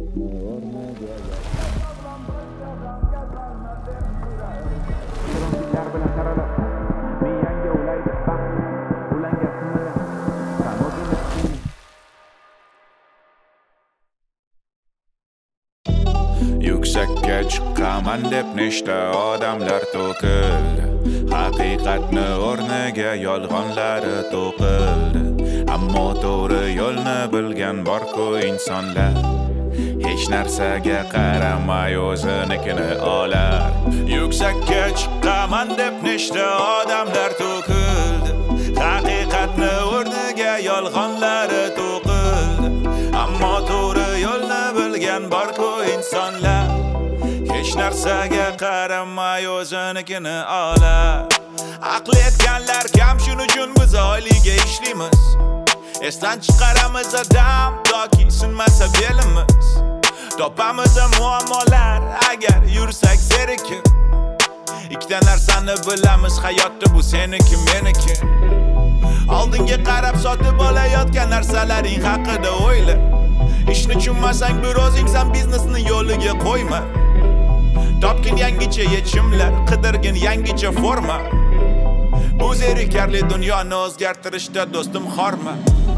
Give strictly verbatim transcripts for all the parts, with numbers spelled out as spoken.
Yuksakka chiqaman deb nechta odamlar to'kildi. Haqiqatni o'rniga yolg'onlari to'qildi. Ammo to'g'ri yo'lni bilgan bor-ku insonlar. Hech narsaga qaramay o'zinikini olar. Yuksakka chiqaman deb nechta odamlar to'kildi. Haqiqatni o'rniga yolg'onlari to'qildi. Ammo to'g'ri yo'lni bilgan bor-ku insonlar. Hech narsaga qaramay o'zinikini olar. Aql etganlar kam, shuning uchun biz oyliga ishlaymiz. Esdan chiqaramiz adam toki sinmasa belimiz. Topamiz muammolar agar yursak zerikib. Ikkita narsani bilamiz, hayotda bu seniki meniki. Oldinga qarab sotib olayotgan narsalaring haqida o'yla. Ishni tushunmasang bir o'zingsan biznesni yo'liga qo'yma. Topgin yangicha yechimlar, qidirgin yangicha forma. Bu zerikarli dunyoni o'zgartirishda do'stim xorma.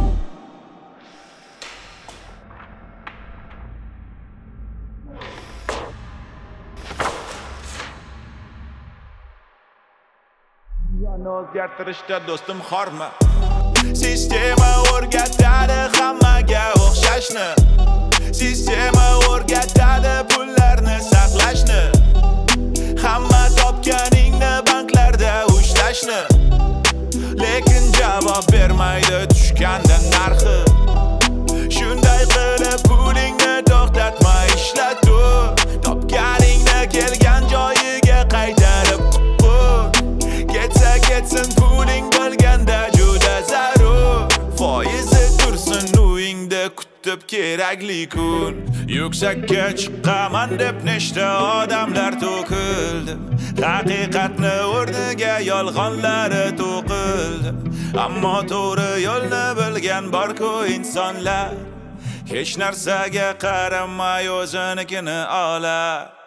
Dunyoni o'zgartirishda do'stim xorma. Sistema o'rgatadi hammaga o'xshashni. Sistema o'rgatadi pullarni saqlashni. Hamma topganingni banklarda ushlashni. Lekin javob bermaydi tushganda narxi. Shunday qilib pulingni to'xtatma, ishlatur. Topganingni kelgan joyiga qaytarib qo'y. Ketsa ketsin puling bo'lganda juda zarur. Foizi tursin uyingda kutib kerakli kun. Yuksakka chiqaman deb nechta odamlar to'kildi. Haqiqatni o'rniga yolg'onlari to'qildi. Ammo to'g'ri yo'lni bilgan bor-ku insonlar. Hech narsaga qaramay o'zinikini olar.